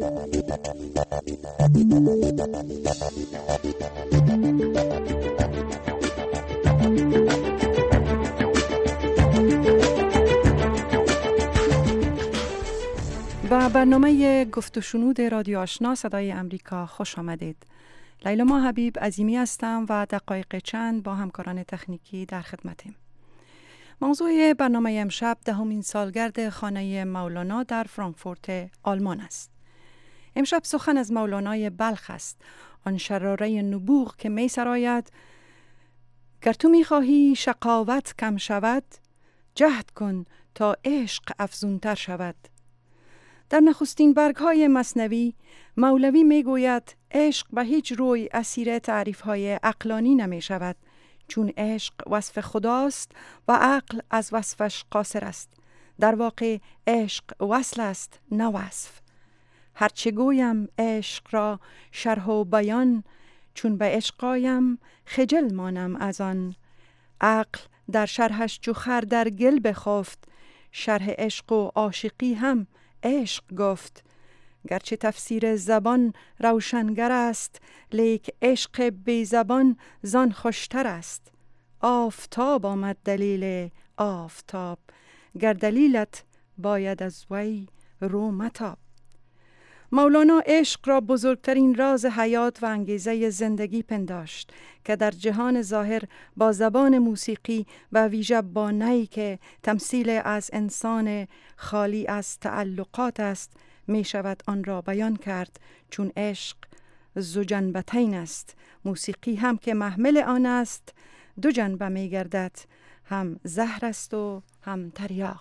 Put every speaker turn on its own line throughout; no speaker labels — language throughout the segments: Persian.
و برنامه گفت و شنود رادیو آشنا صدای امریکا خوش آمدید. لیلا حبیب عظیمی هستم و دقایق چند با همکاران تکنیکی در خدمتیم. موضوع برنامه امشب 10مین سالگرد خانه مولانا در فرانکفورت آلمان است. امشب سخن از مولانای بلخ است، آن شراره نبوغ که می سراید: گر تو می خواهی شقاوت کم شود، جهد کن تا عشق افزونتر شود. در نخستین برگ‌های مثنوی مولوی می‌گوید عشق به هیچ روی اسیر تعریف‌های عقلانی نمی‌شود، چون عشق وصف خداست و عقل از وصفش قاصر است. در واقع عشق وصل است نه وصف. هرچه گویم عشق را شرح و بیان، چون به عشقایم خجل مانم از آن. عقل در شرحش جوخر در گل بخفت، شرح عشق و عاشقی هم عشق گفت. گرچه تفسیر زبان روشنگر است، لیک عشق بی زبان زان خوشتر است. آفتاب آمد دلیل آفتاب، گر دلیلت باید از وی رو متاب. مولانا عشق را بزرگترین راز حیات و انگیزه زندگی پنداشت که در جهان ظاهر با زبان موسیقی و ویژه با نی که تمثیل از انسان خالی از تعلقات است می شود آن را بیان کرد، چون عشق ذو جنبتین است. موسیقی هم که محمل آن است دو جنبه می گردد، هم زهر است و هم تریاق.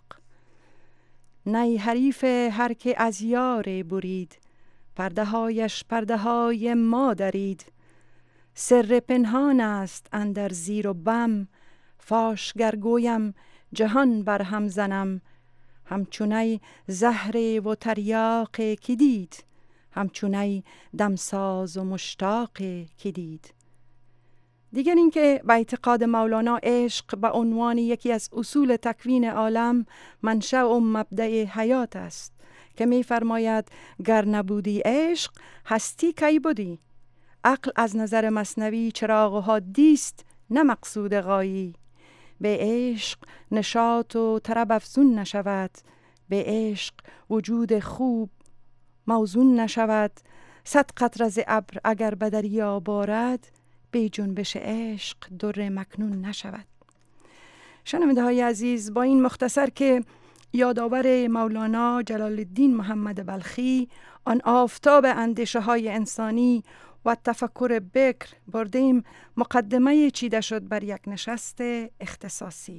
نی حریف هر که از یار برید، پرده هایش پرده های ما درید. سر پنهان است اندر زیر و بم، فاش گرگویم جهان بر هم زنم. همچونی زهر و تریاق کی دید، همچونی دمساز و مشتاق کی دید. دیگر این که به اعتقاد مولانا عشق به عنوان یکی از اصول تکوین عالم منشأ و مبدأ حیات است که می فرماید گر نبودی عشق هستی کی بودی. عقل از نظر مثنوی چراغ و حادی است نه مقصود غایی. به عشق نشاط و طرب افزون نشود، به عشق وجود خوب موزون نشود. 100 قطره ز ابر اگر به دریا بارد، بی جنبش عشق در مکنون نشود. شنونده های عزیز، با این مختصر که یادآور مولانا جلال الدین محمد بلخی، آن آفتاب اندیشه های انسانی و تفکر بکر بردیم، مقدمه چیده شد بر یک نشست اختصاصی.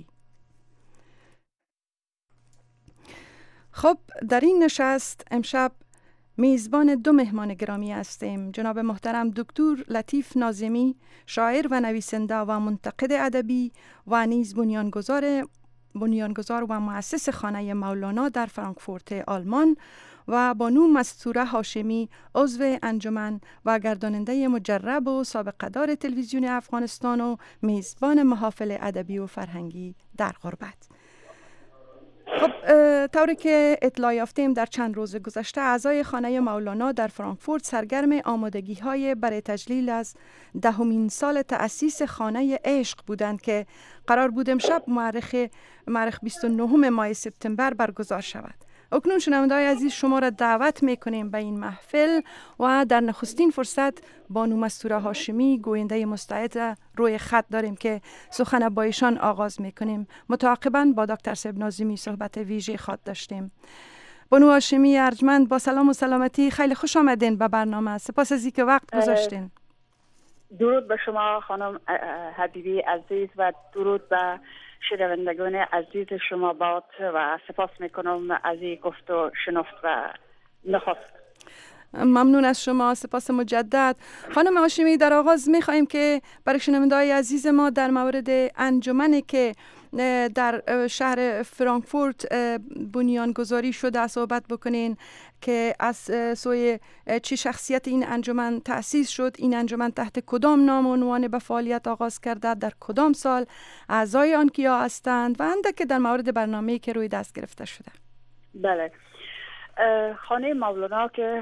خب در این نشست امشب میزبان 2 مهمان گرامی هستیم. جناب محترم دکتر لطیف ناظمی، شاعر و نویسنده و منتقد ادبی و نیز بنیانگذار و مؤسس خانه مولانا در فرانکفورت آلمان، و بانو مستوره هاشمی، عضو انجمن و گرداننده مجرب و سابقه دار تلویزیون افغانستان و میزبان محافل ادبی و فرهنگی در غربت. خب طوری که اطلاع یافتیم در چند روز گذشته اعضای خانه مولانا در فرانکفورت سرگرم آمادگی‌های برای تجلیل از 10مین سال تأسیس خانه عشق بودند که قرار بود امشب مورخ 29 ماه سپتامبر برگزار شود. اکنون شنونده‌های عزیز شما را دعوت می‌کنیم به این محفل و در نخستین فرصت بانو مستوره هاشمی، گوینده مستعد روی خط داریم که سخن با ایشان آغاز می‌کنیم. متعاقباً با دکتر صاحب ناظمی صحبت ویژه خاط داشتیم. بانو هاشمی ارجمند، با سلام و سلامتی، خیلی خوش آمدین به برنامه. سپاس از اینکه وقت گذاشتین.
درود به شما خانم حبیبی عزیز و درود به شنوندگان عزیز شما باد و سپاس میکنم از این گفت و شنفت و نخست.
ممنون از شما، سپاس مجدد. خانم هاشمی، در آغاز میخواییم که برای شنونده‌های عزیز ما در مورد انجمنی که در شهر فرانکفورت بنیانگذاری شده صحبت بکنین که از سوی چه شخصیت این انجمن تأسیس شد، این انجمن تحت کدام نام و عنوان به فعالیت آغاز کرده، در کدام سال، اعضای آن کیا هستند و اندک در مورد برنامه‌ای که روی دست گرفته شده.
بله، خانه مولانا که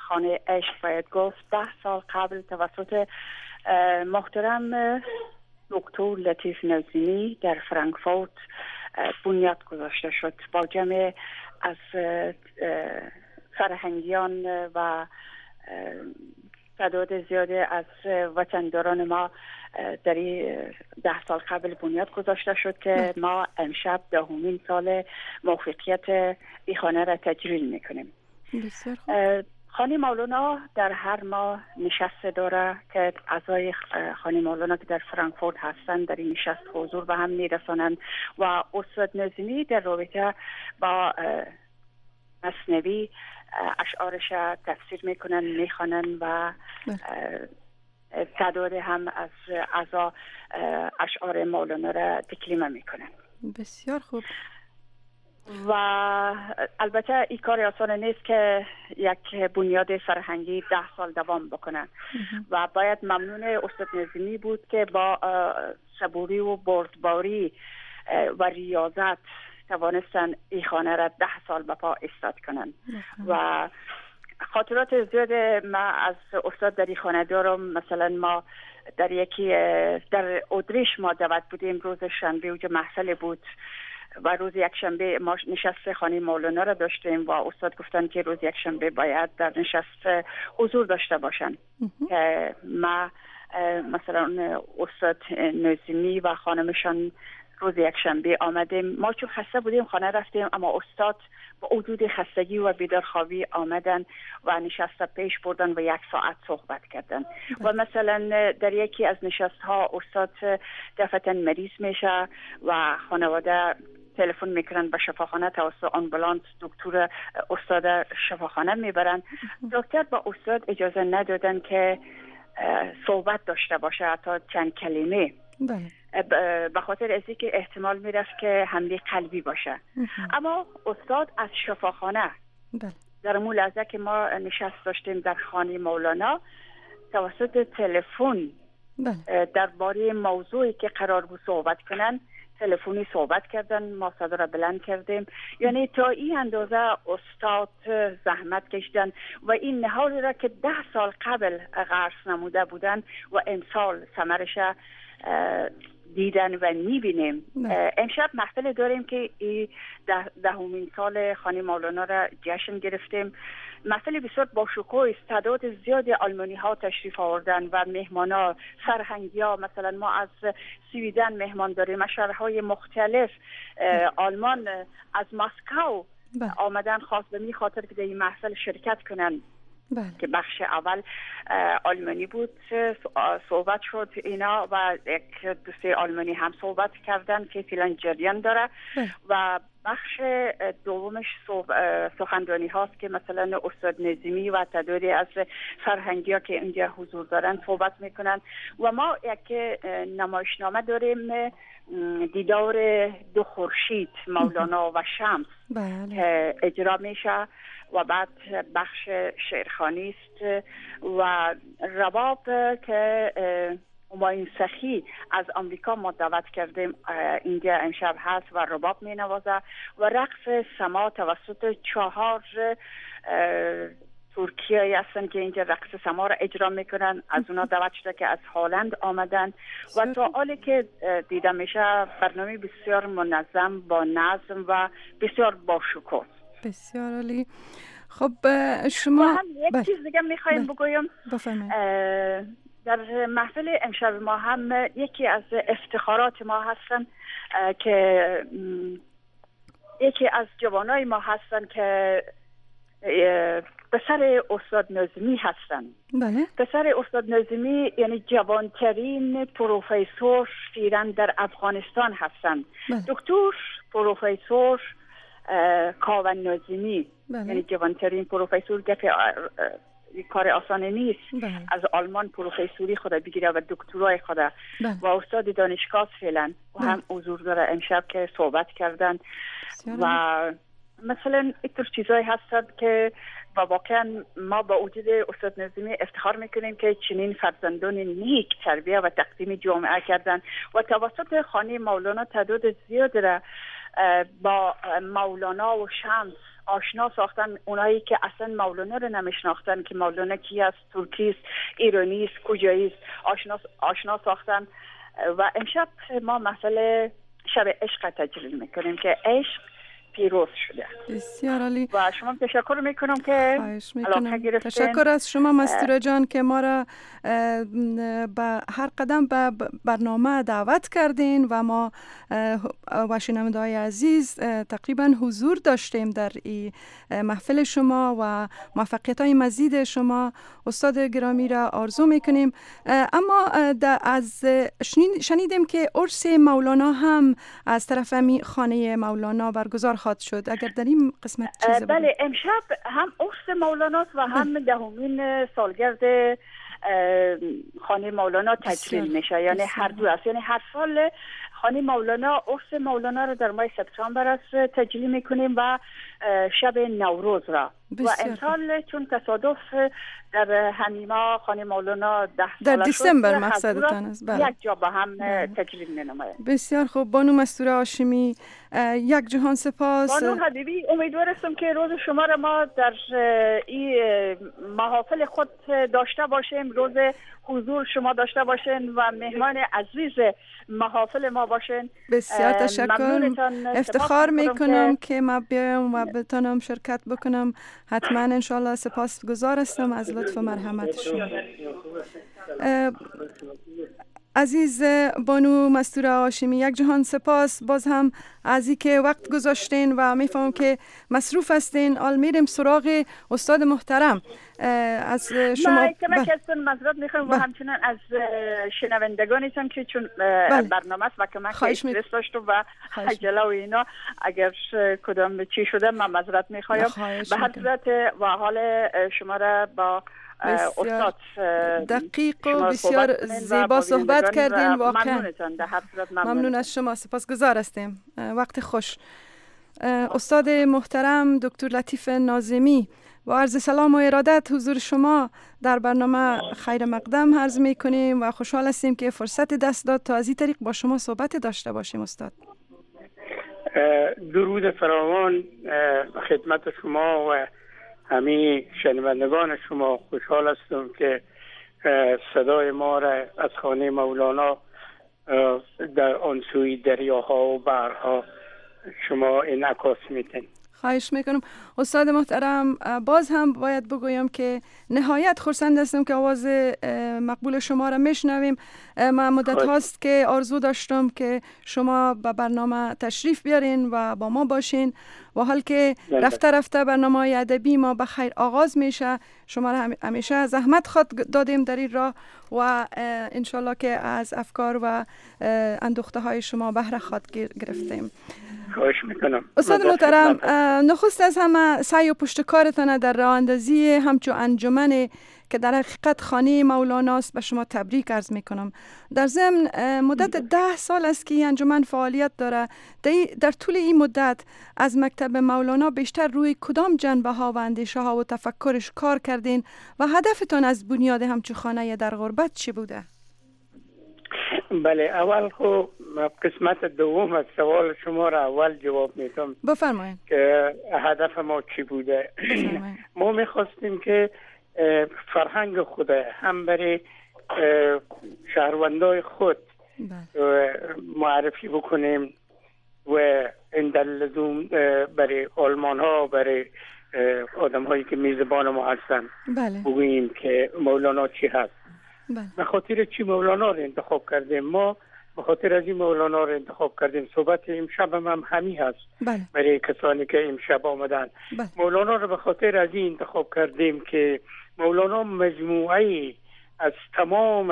خانه عشق باید گفت 10 سال قبل توسط محترم دکتر لطیف نظیمی در فرانکفورت بنیاد گذاشته شد با جمع از فرهنگیان و تعداد زیادی از وطنداران ما در 10 سال قبل بنیاد گذاشته شد که ما امشب 10مین سال موفقیت این خانه را تجلیل میکنیم.
بسیار خوب.
خانه مولانا در هر ماه نشست داره که اعضای خانه مولانا که در فرانکفورت هستند در این نشست حضور به هم میرسانند و استاد نظیمی در رابطه با مثنوی اشعارش تفسیر میکنن، میخوانن و تعداد هم از اعضا اشعار مولانا را تکلیمه میکنن.
بسیار خوب.
و البته این کار آسان نیست که یک بنیاد فرهنگی 10 سال دوام بکنن و باید ممنون استاد نظیمی بود که با صبوری و بردباری و ریاضت توانستن این خانه را 10 سال به پا ایستاد کنن. و خاطرات زیاد ما از استاد در این خانه دارم. مثلا ما در اتریش ما دعوت بودیم، روز شنبه اونجا محفل بود و روز یکشنبه ما نشست خانه مولانا را داشتیم و استاد گفتن که روز یکشنبه باید در نشست حضور داشته باشن. ما مثلا استاد نظیمی و خانمشان روز یکشنبه آمدیم. ما چون خسته بودیم خانه رفتیم، اما استاد با وجود خستگی و بیدارخوابی آمدن و نشست پیش بردن و 1 ساعت صحبت کردن. و مثلا در یکی از نشست ها استاد دفعتا مریض میشه و خانواده تلفن میکنن به شفاخانه، توسط آمبولانس دکتر استاد شفاخانه میبرن. دکتر با استاد اجازه ندادن که صحبت داشته باشه، حتی چند کلمه. به خاطر از اینکه احتمال میرفت که حمله قلبی باشه. اما استاد از شفاخانه در اون لحظه که ما نشست داشتیم در خانه مولانا توسط تلفن درباره موضوعی که قرار بود صحبت کنن تلفنی صحبت کردن، ما صدا را بلند کردیم. یعنی تا این اندازه استاد زحمت کشیدن و این نهاری را که 10 سال قبل غرس نموده بودن و امسال ثمرش دیدن و میبینیم. امشب محفل داریم که 10مین سال خانه مولانا را جشن گرفتیم. محفل بسیار با شکوه است. تعداد زیاد آلمانی ها تشریف آوردن و مهمانا فرهنگی ها. مثلا ما از سویدن مهمان داریم، از شهرهای مختلف. آلمان از مسکو آمدن خاص به می خاطر که در این محفل شرکت کنن. که بخش اول آلمانی بود، صحبت شد اینا و یک دوسته آلمانی هم صحبت کردن که فعلا جریان داره. و بخش دومش سخنرانی هاست که مثلا استاد نظیمی و تعدادی از فرهنگی ها که اینجا حضور دارن صحبت میکنن. و ما یک نمایشنامه داریم، دیدار 2 خورشید مولانا و شمس که اجرا میشه و بعد بخش شعرخوانی است و رباب که همایون سخی از آمریکا ما دعوت کردیم اینجا امشب هست و رباب می نوازه و رقص سما توسط 4 ترکیه هستن که اینجا رقص سما را اجرا میکنن. از اونا دعوت شده که از هلند آمدن و تا حالی که دیده میشه برنامه بسیار منظم با نظم و بسیار با شکوه.
بسیار عالی. خب شما
هم یک چیز دیگه میخوایم بگویم.
بفرمایید.
در محفل امشب ما هم یکی از افتخارات ما هستن که یکی از جوانای ما هستن که پسر استاد نظیمی هستن.
بله.
پسر استاد نظیمی یعنی جوانترین پروفسور فعلا در افغانستان هستن. دکتر پروفسور کاوه نظیمی. یعنی جوانترین پروفسور که کار آسانی نیست. از آلمان پروفسوری خود بگیره و دکترای خود و استاد دانشگاه فعلا و هم حضور داره امشب که صحبت کردن. و مثلا اینطور چیزایی هستند که واقعا ما با وجود استاد نظیمی افتخار میکنیم که چنین فرزندان نیک تربیه و تقدیم جامعه کردن و توسط خانه مولانا تعداد زیاد را با مولانا و شمس آشنا ساختن اونایی که اصلا مولانا رو نمیشناختن که مولانا کی است، ترکی است، ایرانی است، کجایی است، آشنا ساختن. و امشب ما مسئله شب عشق تجلیل میکنیم که عشق پیروز شده.
بسیار عالی.
و شما تشکر میکنم که علاقه گرفتین.
تشکر از شما مستوره جان که ما را به هر قدم به برنامه دعوت کردین و ما و شنونده‌های عزیز تقریبا حضور داشتیم در این محفل شما و موفقیت‌های مزید شما استاد گرامی را آرزو میکنیم. اما از شنیدیم که عرس مولانا هم از طرف خانه مولانا برگزار خواهد شد. اگر در این قسمت چیزی
بله، امشب هم عرس مولاناست و هم دهمین سالگرد خانه مولانا تجلیل میشه. یعنی هر دو است. یعنی هر سال خانه مولانا عرس مولانا رو در ماه سپتامبر است تجلیل میکنیم و شب نوروز را. و امسال چون تصادف در همیما خانه مولانا 10
در دسامبر مقصدتان است.
یک جا با هم تجلیل مینماید.
بسیار خوب. بانو مستوره هاشمی، یک جهان سپاس.
بانو حبیبی، امیدوارم که روز شما را ما در این محافل خود داشته باشیم، روز حضور شما داشته باشین و مهمان عزیز محافل ما باشین.
بسیار تشکر. افتخار میکنم که ما بیایم و بتونم شرکت بکنم. حتما انشالله سپاسگزار هستم از لطف و مرحمت شما. عزیز بانو مستوره هاشمی، یک جهان سپاس باز هم از این که وقت گذاشتین و میفهمم که مصروف هستین. آل میریم سراغ استاد محترم. از شما
کمک ازتون معذرت میخوام و همچنین از شنوندگانتون که چون برنامه است و کمک استرس داشتم و عجله و اینا، اگر کدام چی شده من معذرت میخوایم. به هر صورت و حال شما را با استاد
دقیق و بسیار زیبا صحبت کردین. واقعا ممنون از شما، سپاسگزار هستیم. وقت خوش. استاد محترم دکتر لطیف ناظمی، با عرض سلام و ارادت حضور شما در برنامه خیر مقدم عرض می کنیم و خوشحال هستیم که فرصت دست داد تا از این طریق با شما صحبت داشته باشیم. استاد
درود فراوان خدمت شما و همه شنوندگان شما. خوشحال هستم که صدای ما را از خانه مولانا در آن سوی دریاها و بحرها شما انعکاس میتین.
خواهش میکنم. استاد محترم، باز هم باید بگویم که نهایت خرسند هستم که آواز مقبول شما را میشنویم. من مدت هاست که آرزو داشتم که شما به برنامه تشریف بیارین و با ما باشین و حال که رفته رفته برنامه ادبی ما به خیر آغاز میشه، شما را همیشه زحمت خود دادیم در این راه و انشالله که از افکار و اندوخته های شما بهره خود گرفتیم.
خواهش میکنم.
استاد محترم، نخست از همه سعی و پشتکارتان در راه اندازی همچون انجمن که در حقیقت خانه مولاناست به شما تبریک عرض میکنم. در ضمن مدت 10 سال است که این انجمن فعالیت داره. در طول این مدت از مکتب مولانا بیشتر روی کدام جنبه ها و اندیشه ها و تفکرش کار کردین و هدفتان از بنیاد همچون خانه در غربت چی بوده؟
بله، اول خب قسمت دوم از سوال شما را اول جواب میدم.
بفرمایید
که هدف ما چی بوده. ما میخواستیم که فرهنگ خود هم برای شهروندای خود معرفی بکنیم و این در لزوم برای آلمان ها، برای آدم هایی که میزبان ما هستن بگوییم که مولانا چی هست. به خاطر چی مولانا رو انتخاب کردیم؟ ما به خاطر از این مولانا رو انتخاب کردیم. صحبت امشب هم همی هست برای کسانی که امشب آمدن. مولانا رو به خاطر از این انتخاب کردیم که مولانا مجموعه از تمام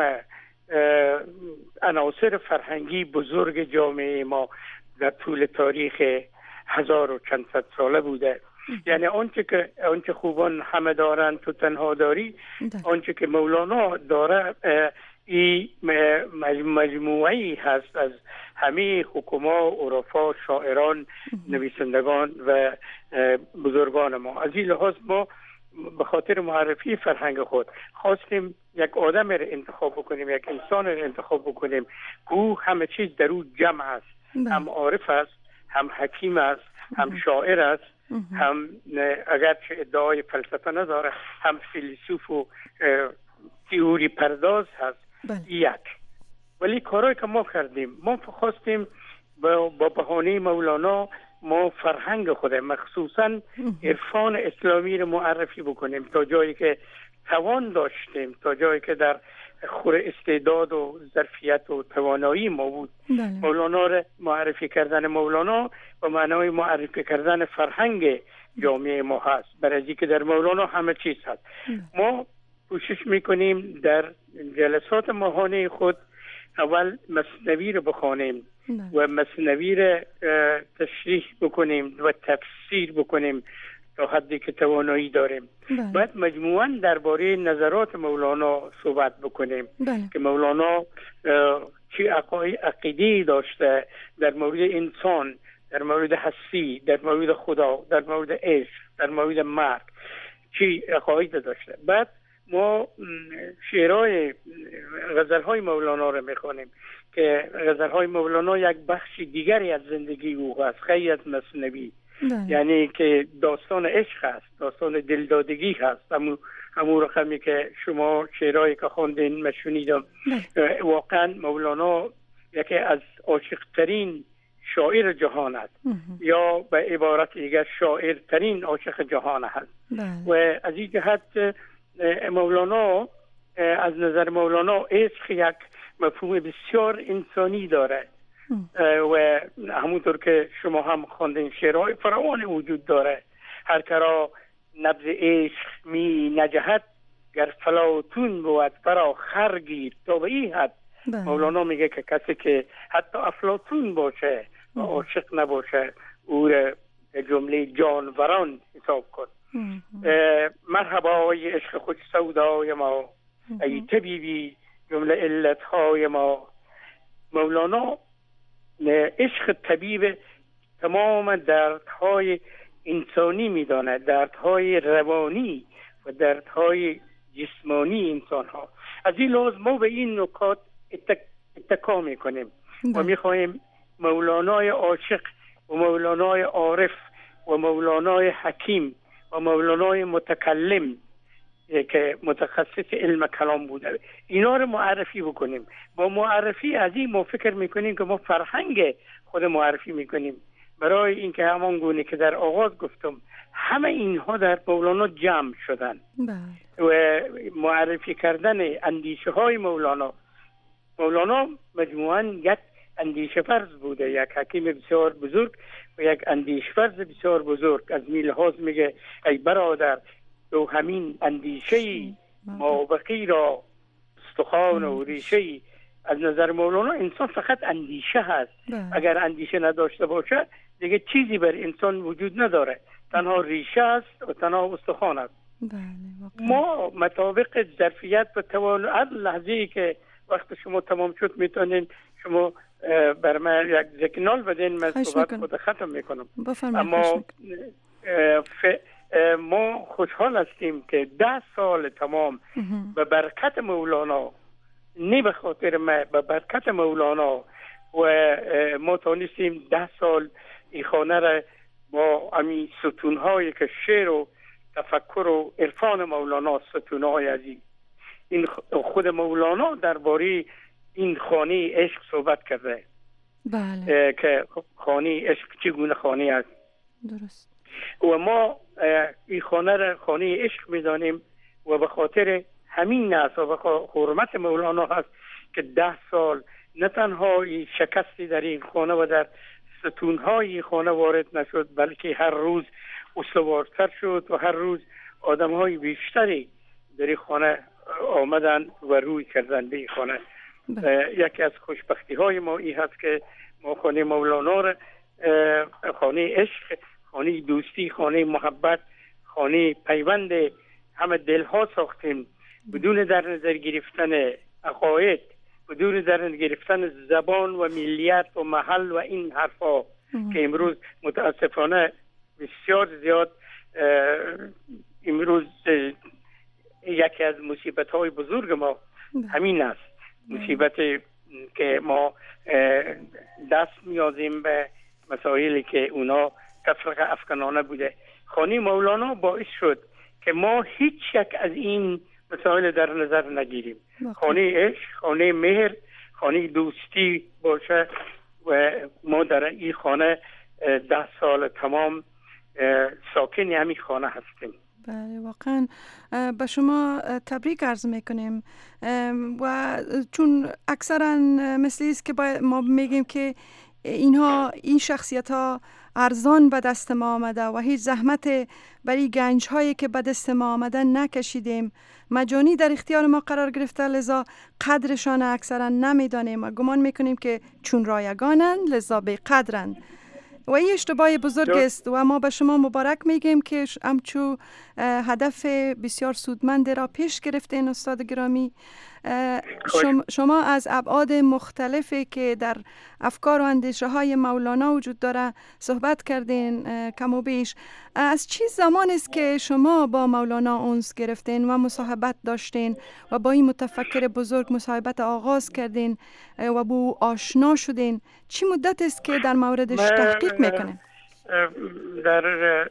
عناصر فرهنگی بزرگ جامعه ما در طول تاریخ 1000 و چند صد ساله بوده. یعنی آنچه خوبان همه دارن تو تنها داری، آنچه که مولانا داره این مجموعی هست از همه حکما، عرفا، شاعران، نویسندگان و بزرگان ما. از این لحاظ ما به خاطر معرفی فرهنگ خود خواستیم یک آدم را انتخاب بکنیم، یک انسان را انتخاب بکنیم که او همه چیز در او جمع است. هم عارف است، هم حکیم است، هم شاعر است، هم اگرچه ادعای فلسفه نداره، هم فیلسوف و تئوری پرداز هست. یک ولی کارهایی که ما کردیم، ما خواستیم با بهانه مولانا ما فرهنگ خود مخصوصا عرفان اسلامی رو معرفی بکنیم تا جایی که توان داشتیم، تا جایی که در خور استعداد و ظرفیت و توانایی ما بود. مولانا رو معرفی کردن مولانا و معنای معرفی کردن فرهنگ جامعه ما هست، برای که در مولانا همه چیز هست. ما کوشش میکنیم در جلسات ماهانه خود اول مثنوی رو بخوانیم و مثنوی رو تشریح بکنیم و تفسیر بکنیم تا حدی که توانایی داریم. بعد مجموعاً درباره نظرات مولانا صحبت بکنیم که مولانا چی عقیده‌ای داشته در مورد انسان، در مورد هستی، در مورد خدا، در مورد عشق، در مورد مرگ چی عقاید داشته. بعد ما شعرهای غزلهای مولانا رو میخوانیم که غزلهای مولانا یک بخش دیگری از زندگی او است، خیلی از مثنوی، یعنی که داستان عشق است، داستان دلدادگی هست. همون رقمی که شما شعرهایی که خواندین من شنیدم. واقعا مولانا یکی از عاشق‌ترین شاعر جهان است، یا به عبارت دیگر شاعرترین عاشق جهان است. و از این جهت مولانا، از نظر مولانا عشق یک مفهوم بسیار انسانی داره و همونطور که شما هم خواندین شعرهای فراوان وجود داره. هر کرا نبض عشق می نجهد، گر فلاطون بود فرا خرگیر تا به این حد. مولانا میگه که کسی که حتی افلاطون باشه و عاشق نباشه او را جمله جانوران حساب کن. مرحبای عشق خوش سودای ما، ای طبیبی جمله علتهای ما. مولانا عشق طبیب تمام دردهای انسانی میداند، دردهای روانی و دردهای جسمانی انسان ها. از این لحاظ ما به این نکات اتکا میکنیم و میخواهیم مولانای عاشق و مولانای عارف و مولانای حکیم و مولانای متکلم که متخصص علم کلام بوده اینا رو معرفی بکنیم. با معرفی از این ما فکر میکنیم که ما فرهنگ خود معرفی میکنیم، برای اینکه همان گونه که در آغاز گفتم همه اینها در مولانا جمع شدن و معرفی کردن اندیشه های مولانا مجموعاً یک اندیشه فرز بوده، یک حکیم بسیار بزرگ و یک اندیشه فرز بسیار بزرگ. از این لحاظ میگه ای برادر تو همین اندیشه‌ای مابقی را استخوان و ریشه‌ای. از نظر مولانا انسان فقط اندیشه هست. اگر اندیشه نداشته باشه دیگه چیزی بر انسان وجود نداره، تنها ریشه است و تنها استخوان است. ما مطابق ظرفیت و توان، از لحظه‌ای که وقت شما تمام شد میتونین شما بر من یک سیگنال بدین، من صحبت خود ختم میکنم. اما ما خوشحال هستیم که 10 سال تمام به برکت مولانا، نه به خاطر ما، به برکت مولانا و ما تونستیم 10 سال این خانه را با همین ستونهایی که شعر و تفکر و عرفان مولانا، ستونهای عزیز، این خود مولانا درباره این خانه عشق صحبت کرده. بله. که خانه عشق چگونه خانه است. درست. و ما این خانه را خانه عشق می‌دانیم و به خاطر همین است و به حرمت مولانا هست که 10 سال نه تنها شکستی در این خانه و در ستونهای این خانه وارد نشد، بلکه هر روز استوارتر شد و هر روز آدم‌های بیشتری در این خانه آمدن و روی کردن به این خانه. یکی از خوشبختی‌های ما این هست که ما خانه مولانا را خانه عشق، خانه دوستی، خانه محبت، خانه پیوند همه دلها ساختیم، بدون در نظر گرفتن عقاید، بدون در نظر گرفتن زبان و ملیت و محل و این حرفا که امروز متاسفانه بسیار زیاد امروز یکی از مصیبت‌های بزرگ ما همین است. مصیبت که ما دست میازیم به مسائلی که اونا تفرقه افکنانه بوده. خانه مولانا باعث شد که ما هیچ یک از این مسائل در نظر نگیریم. خانه عشق، خانه مهر، خانه دوستی باشه و ما در این خانه 10 سال تمام ساکن همین خانه هستیم.
بله، واقعا به شما تبریک عرض میکنیم و چون اکثرا مثل است که ما میگیم که این شخصیت ها ارزان به دست ما آمده و هیچ زحمت برای گنج هایی که به دست ما آمده نکشیدیم، مجانی در اختیار ما قرار گرفته، لذا قدرشان اکثرا نمیدانیم و گمان میکنیم که چون رایگانند لذا به قدرند و این اشتباه بزرگ است و ما به شما مبارک میگیم که همچو هدف بسیار سودمند را پیش گرفتین استاد گرامی. شما از ابعاد مختلفی که در افکار و اندیشه های مولانا وجود داره صحبت کردین کم و بیش. از چه زمان است که شما با مولانا انس گرفتین و مصاحبت داشتین و با این متفکر بزرگ مصاحبت آغاز کردین و با او آشنا شدین؟ چی مدت است که در موردش تحقیق میکنین؟
در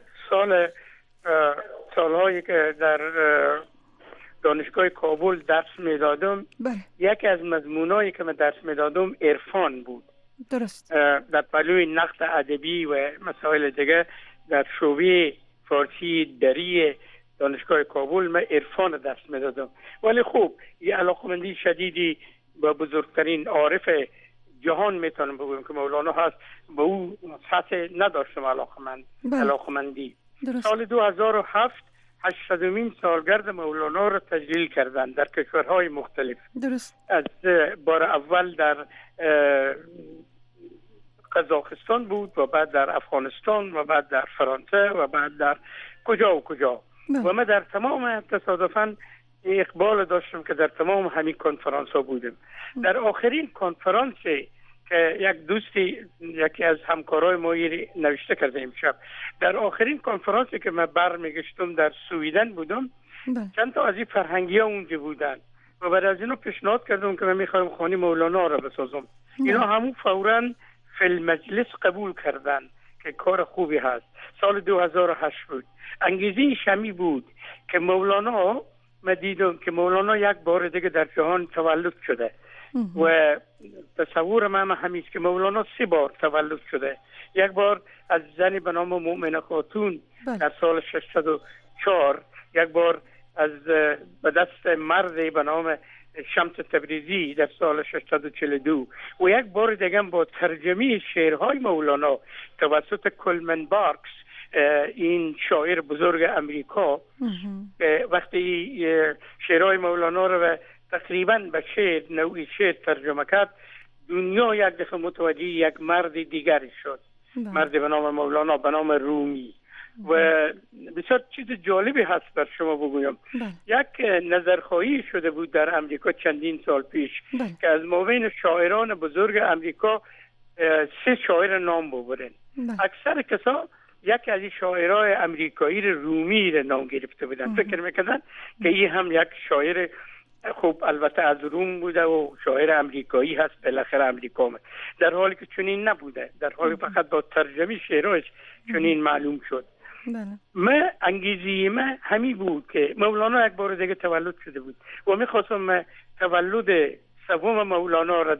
سالهایی که در دانشگاه کابل درس میدادم، یکی از مضمونایی که من درس میدادم عرفان بود.
درست.
در پلوی نقد ادبی و مسائل دیگه در شعبه فارسی دری دانشگاه کابل من عرفان درس میدادم. ولی خوب یه علاقمندی شدیدی با بزرگترین عارف جهان میتونم بگویم که مولانا هست، به او سطح نداشتم علاقمندی. سال 2007 800مین سالگرد مولانا را تجلیل کردند در کشورهای مختلف.
درست.
از بار اول در قزاقستان بود و بعد در افغانستان و بعد در فرانسه و بعد در کجا و من در تمام تصادفاً اقبال داشتم که در تمام همین کنفرانس ها بودم. در آخرین کنفرانسی که یک دوستی یکی از همکارای ما نوشته کرده امشب، در آخرین کنفرانسی که من برمیگشتم در سویدن بودم، چند تا از این فرهنگی ها اونجا بودن و بعد از اینو پیشنهاد کردم که من میخوایم خانه مولانا را بسازم. اینا همون فوراً فی المجلس قبول کردن که کار خوبی هست. سال 2008 بود. انگیزه شمی بود که مولانا، من دیدم که مولانا یک بار دیگه در جهان تولد شده و تصور من همیست که مولانا 3 بار تولد شده. یک بار از زنی به نام مؤمنه خاتون در سال 604، یک بار از به دست مردی به نام شمس تبریزی در سال 642 و یک بار دیگه با ترجمه شعرهای مولانا توسط کلمن بارکس، این شاعر بزرگ امریکا، وقتی شعرهای مولانا رو تقریبا به شعر، نوعی شعر ترجمه کرد، دنیا یک دفعه متوجه یک مرد دیگری شد. مرد به نام مولانا، به نام رومی. و بسیار چیز جالبی هست بر شما بگویم. یک نظرخواهی شده بود در امریکا چندین سال پیش که از موین شاعران بزرگ امریکا 3 شاعر نام ببرن. اکثر کسا یک از این شاعرای امریکایی رومی را نام گرفته بودن. فکر میکردن که این هم یک شاعر خوب البته از روم بوده و شاعر امریکایی هست، بالاخره امریکا، در حالی که چنین نبوده، در حالی فقط با ترجمه شعرش چنین معلوم شد. من انگیزه من همین بود که مولانا یک بار دیگه تولد شده بود و میخواستم تولد سوم مولانا را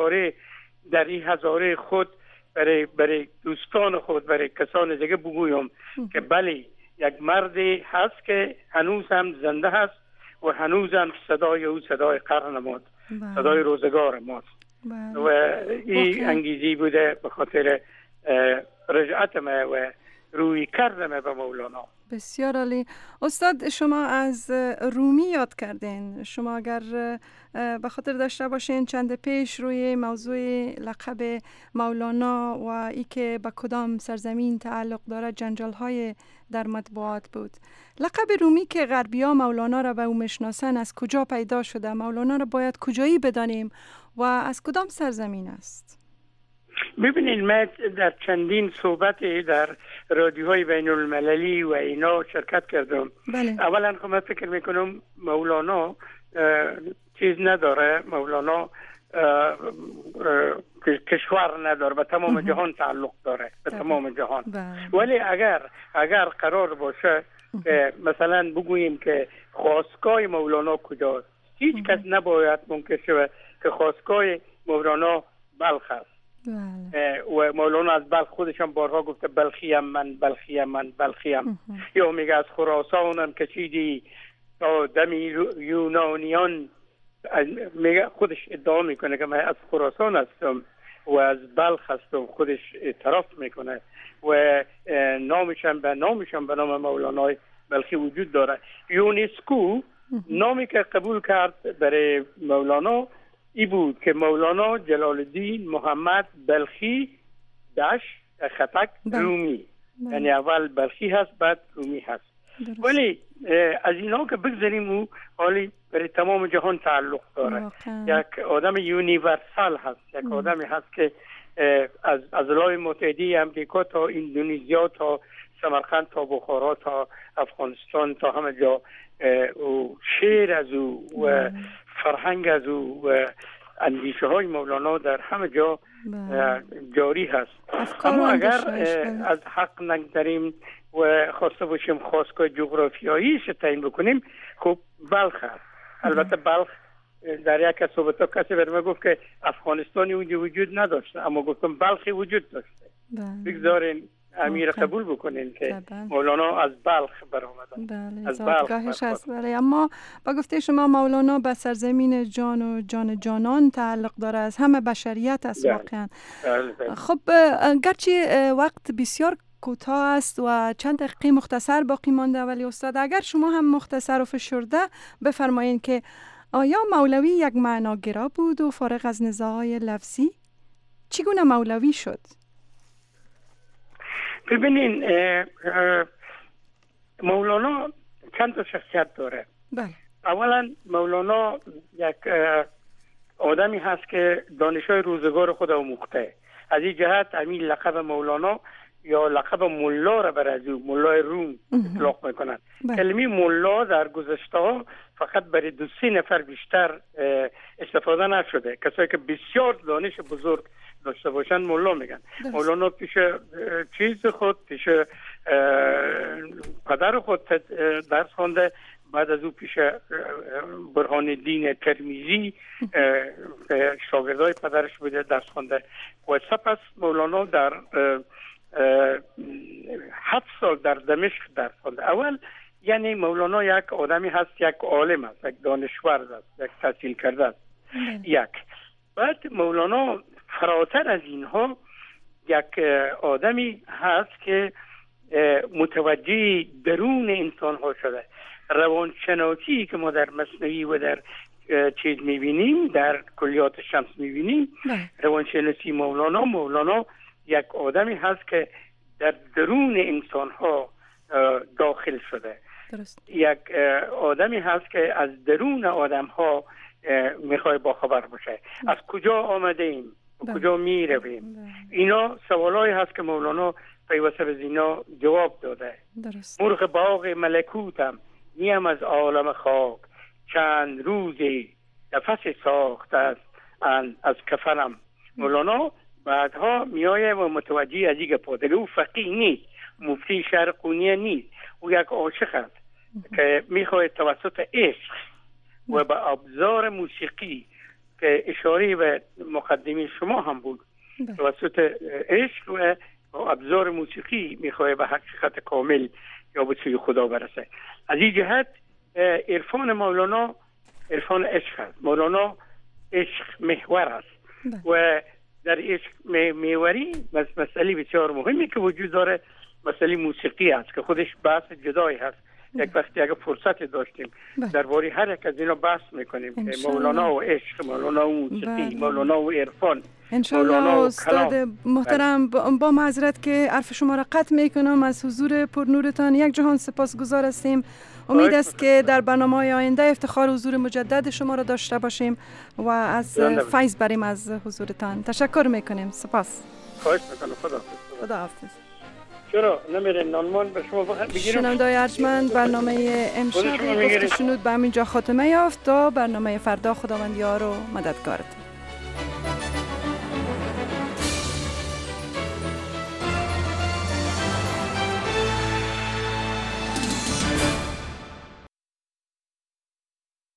در این هزاره خود برای دوستان خود، برای کسان دیگه بگویم که بله، یک مردی هست که هنوز هم زنده هست و هنوز هم صدای او صدای قرن ماست، صدای روزگار ماست. و این انگیزی بوده به خاطر رجعت ما و روی کردم به مولانا.
بسیار عالی. استاد، شما از رومی یاد کردین. شما اگر به خاطر داشته باشین چند پیش روی موضوع لقب مولانا و ای که به کدام سرزمین تعلق داره جنجال های در مطبوعات بود. لقب رومی که غربی‌ها مولانا را به او میشناسن از کجا پیدا شده؟ مولانا را باید کجایی بدانیم و از کدام سرزمین است؟
ببینید، من در چندین صحبت در رادیوهای بین المللی و اینا شرکت کردم. اولا خب من فکر میکنم مولانا چیز نداره. مولانا کشور نداره، به تمام جهان تعلق داره، به تمام جهان. ولی اگر قرار باشه که مثلا بگوییم که خواستگاه مولانا کجاست، هیچ کس نباید ممکن شود که خواستگاه مولانا بلخ است. و مولانا از بلخ خودش هم بارها گفته بلخیم من، بلخیم من، بلخیم. یا میگه از خراسانم کشیدی تا دم یونانیان، میگه خودش ادعا میکنه که من از خراسان هستم و از بلخ هستم، خودش اعتراف میکنه و نامشم به نام مولانای بلخی وجود داره. یونسکو نامی که قبول کرد برای مولانا ای بود که مولانا جلال الدین محمد بلخی خطک رومی، یعنی اول بلخی هست بعد رومی هست. ولی از اینا که بگذاریم او حالی برای تمام جهان تعلق داره. یک آدم یونیورسال هست، یک آدمی هست که از ایالات متحده امریکا تا اندونزیا تا سمرقند تا بخارا تا افغانستان تا همه جا شعر از او و فرهنگ از او و اندیشه های مولانا در همه جا جاری هست. اما اگر از حق نگذریم و خواسته باشیم خواستگاه جغرافیایی تعیین بکنیم، خب بلخ هست. البته بلخ در یک از صحبت‌ها کسی برای گفت که افغانستانی اونجا وجود نداشته، اما گفتم بلخی وجود داشته. بگذارین امیر قبول بکنین که مولانا از بلخ برآمدن.
از زادگاهش هست. اما با گفته شما مولانا به سرزمین جان و جانان تعلق داره، از همه بشریت است واقعا. خب گرچه وقت بسیار کوتاه است و چند دقیقه مختصر باقی مانده، ولی استاد اگر شما هم مختصر و فشرده بفرمایید که آیا مولوی یک معناگرا بود و فارغ از نزاع‌های لفظی؟ چگونه مولوی شد؟
ببینین مولانا چند تا شخصیت داره.
بله.
اولا مولانا یک آدمی هست که دانش‌های روزگار خود آموخته. از این جهت همین لقب مولانا یا لقب ملا را بر از او ملای روم اطلاق میکنند. کلمه ملا در گذشته ها فقط برای 2-3 نفر بیشتر استفاده نشده. کسایی که بسیار دانش بزرگ داشته باشند ملا میگن. مولانا پیش پیش پدر خود درس خوانده، بعد از او پیش برهان الدین ترمیزی شاگردای پدرش بوده درس خوانده و سپس مولانا در 7 سال در دمشق درس خوانده. اول یعنی مولانا یک آدمی هست، یک عالم است، یک دانشور است، یک تحصیل کرده است. یک بعد مولانا فراتر از اینها یک آدمی هست که متوجه درون انسان ها شده. روانشناسی که ما در مثنوی و در چیز میبینیم، در کلیات شمس میبینیم، روانشناسی مولانا یک آدمی هست که در درون انسان ها داخل شده. درست. یک آدمی هست که از درون آدم ها میخوای با خبر باشه. از کجا آمده ایم؟ کجا می رویم؟ اینا سوالایی هست که مولانا پیوسته به اینا جواب داده. درست. مرغ باغ ملکوتم نیم از عالم خاک، چند روزی نفس ساخت از کفنم. مولانا بعدها میایه و متوجه از این گپا. او فقیه نیست، مفتی شهر قونیه نیست، او یک عاشق است که میخواد توسط عشق و به ابزار موسیقی که اشاره به مقدمه شما هم بود، توسط عشق و ابزار موسیقی میخواد به حقیقت کامل یا به سوی خدا برسه. از این جهت عرفان مولانا عرفان عشق است. مولانا عشق محور است و در عشق محوری مسئله بسیار مهمی که وجود داره مسئله موسیقی است که خودش بحث جدایی هست. یک وقتی اگه فرصت داشتیم درباره هر یک از اینا بحث میکنیم که مولانا و عشق، مولانا و موسیقی، مولانا و عرفان.
انشالله استاد محترم، با معذرت که حرف شما را قطع میکنم، از حضور پرنورتان یک جهان سپاسگزار هستیم. امید است که در برنامه‌های آینده افتخار حضور مجدد شما را داشته باشیم و از فیض بریم از حضورتان. تشکر میکنیم. سپاس.
خواهش میکنم. خدا
حافظ.
چرا نمیرین نانمان به شما بگیرم؟
شنونده‌های ارجمند، برنامه امشب گفت شنود به همین جا خاتمه یافت. تا برنامه فردا خداوند یار و مددگارتون.